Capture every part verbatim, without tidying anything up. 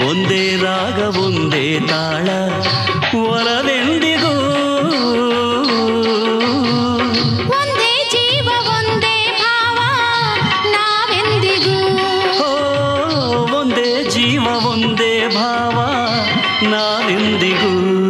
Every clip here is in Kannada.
ಒಂದೇ ರಾಗ ಒಂದೇ ತಾಳ ಒಲವೆಂದಿಗೂ ಒಂದೇ ಜೀವ ಒಂದೇ ಭಾವ ನಾವೆಂದಿಗೂ ಒಂದೇ ಜೀವ ಒಂದೇ ಭಾವ ನಾವೆಂದಿಗೂ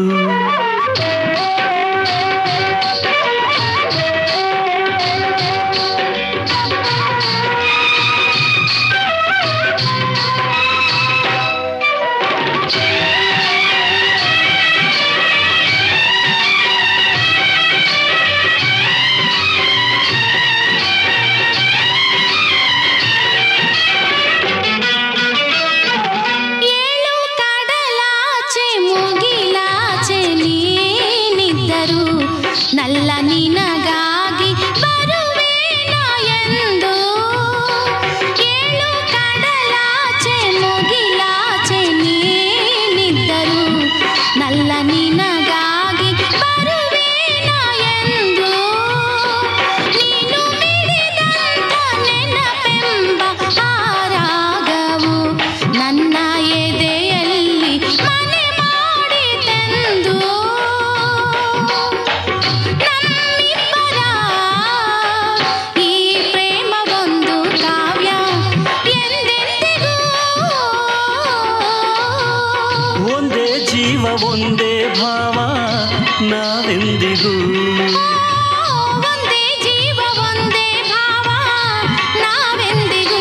ನಲ್ಲ ನಿನಗಾಗಿ ಬರುವೇನ ಎಂದು ಏಳು ಕಡಲಾಚೆ ಮುಗಿಲಾಚೆ ನೀನಿದ್ದರು ನಲ್ಲ ನಿನಗಾಗಿ ಬರುವೇನ ಎಂದು ನೀನು ಮಿಡಿದಂತ ನೆನಪೆಂಬ ಆರಾಗವು ನನ್ನ ಎದೆಯಲ್ಲಿ ಮನೆ ಮಾಡಿತೆಂದು ಜೀವ ಒಂದೇ ಭಾವ ನಾವೆಂದಿಗೂ ಒಂದೇ ಜೀವ ಒಂದೇ ಭಾವ ನಾವೆಂದಿಗೂ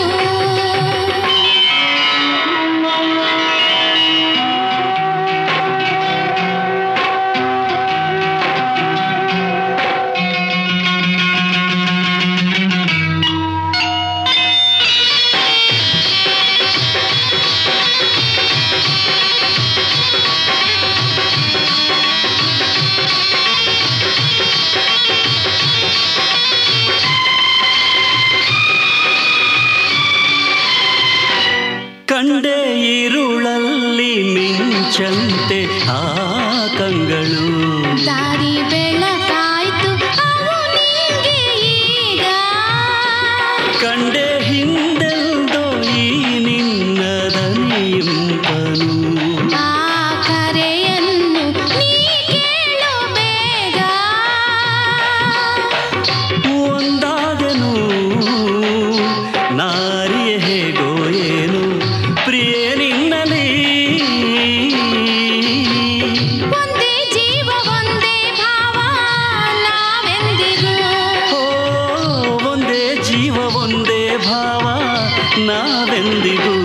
ಕಂಡೆ ಇರುಳಲ್ಲಿ ಮಿಂಚಂತೆ ಆ ಕಂಗಳು ದಾರಿ ಬೆಳಕಾಯ್ತು ಅವು ನಿಂಗೆ ಈಗ ಕಂಡೆ ಹಿಂದೆಂದೋ ಈ ನಿನ್ನ ದನಿಯಿಂಪನು ಆ ಕರೆಯನ್ನು ನೀ ಕೇಳು ಬೇಗ ಒಂದಾದನು ನಾರಿಯ ಹೇಗೋ ಏನು ಪ್ರಿಯ ನಿನ್ನಲಿ ಒಂದೇ ಜೀವ ಒಂದೇ ಭಾವ ನಾವೆಂದಿಗೂ ಒಂದೇ ಜೀವ ಒಂದೇ ಭಾವ ನಾವೆಂದಿಗೂ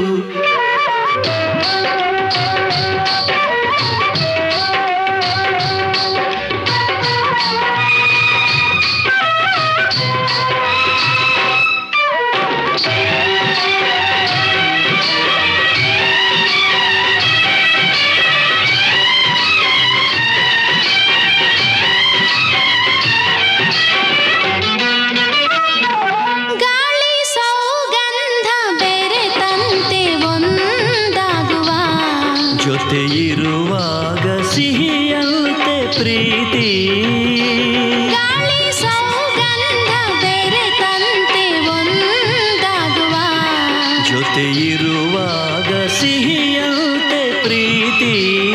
ಜೊತೆ ಇರುವಾಗ ಸಿಹಿಯಂತೆ ಪ್ರೀತಿ ಗಾಳಿ ಸೌಗಂಧ ಬೆರೆತಂತೆ ಒಂದಾಗುವ ಜೊತೆ ಇರುವಾಗ ಸಿಹಿಯಂತೆ ಪ್ರೀತಿ